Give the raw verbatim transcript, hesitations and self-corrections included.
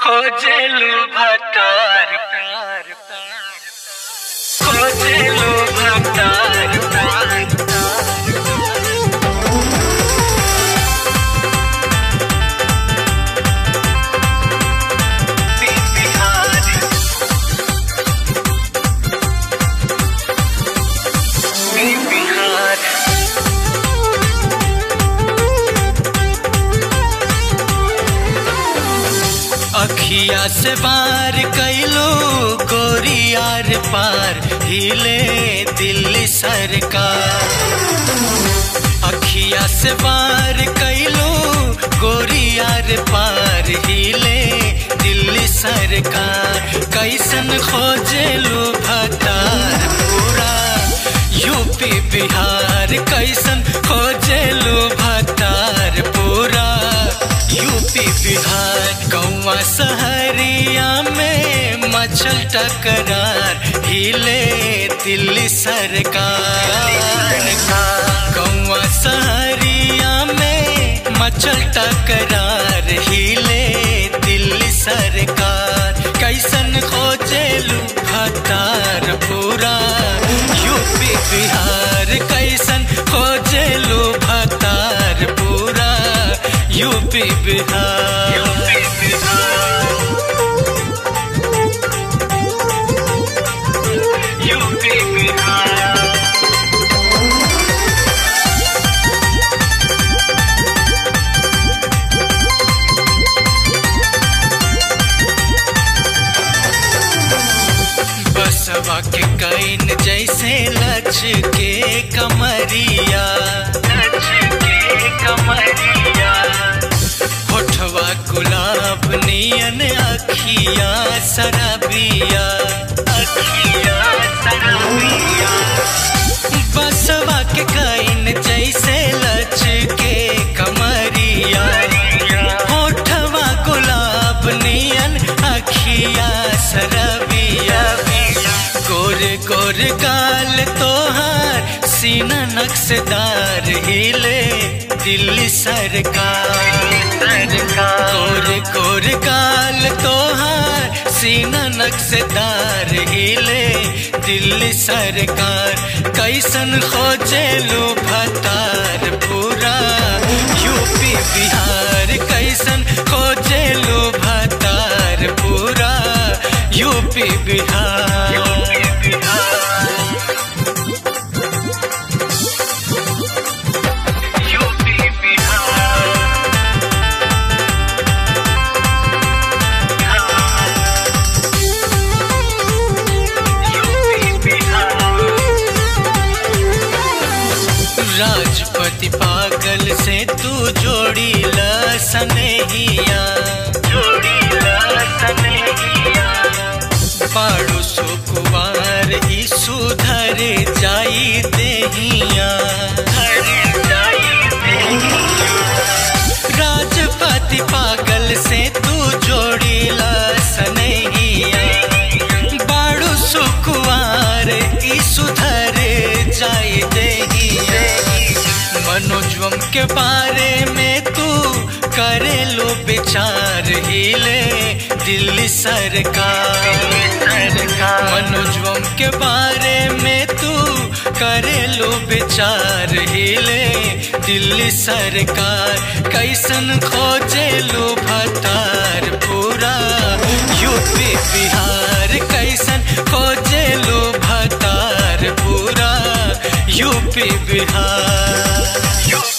खोजेलू भतार खोजेलू भतार अखिया से बार कैलो गोरी यार पार हिले दिल्ली सरकार। अखिया से बार कैलो गोरी यार पार हिले दिल्ली सरकार। कैसन खोजेलू भतार पूरा यूपी बिहार। कैसन खोजेलू भतार पूरा यूपी बिहार। गौवा सहरिया में मचल टकरार हिले दिल्ली सरकार। गौवा सहरिया में मचल टकरार हिले दिल्ली सरकार। कैसन खोजेलू भतार पूरा यूपी बिहार। कैसन खोजेलू भतार पूरा UP Bihar. UP Bihar UP Bihar. बसवा के कैन जैसे लच के कमरिया लच के कमरिया। होठवा गुलाब नियन अखिया शराबिया अखिया शराबिया। बसवा के कैन जैसे लच के कमरिया। होठवा गुलाब नियन अखिया शराबिया। गोर गोर गाल तोहार सीना नक्शदार हिले दिल्ली सरकार। गोर गोर गाल तोहार सीना नक्शदार हिले दिल्ली सरकार। कैसन खोजेलू भतार पूरा यूपी बिहार। कैसन खोजेलू भतार पूरा UP Bihar. UP Bihar UP Bihar. UP Bihar. Rajpati पागल से तू जोड़ी ला सनेहिया जोड़ी ला सनेहिया। पाड़ो सो कुवार ई सुधर जाई देहिया राजपति पागल से तू जोड़ी ला सनेहिया। बाड़ो सो कुवार ई सुधर जाई देहिया। मनोजवम के बारे में तू करे लो विचार हिले दिल्ली सरकार। मनोजवम के बारे में तू करे लो विचार हिले दिल्ली सरकार। कैसन खोजेलू भतार पूरा यूपी बिहार। कैसन खोजेलू भतार पूरा यूपी बिहार।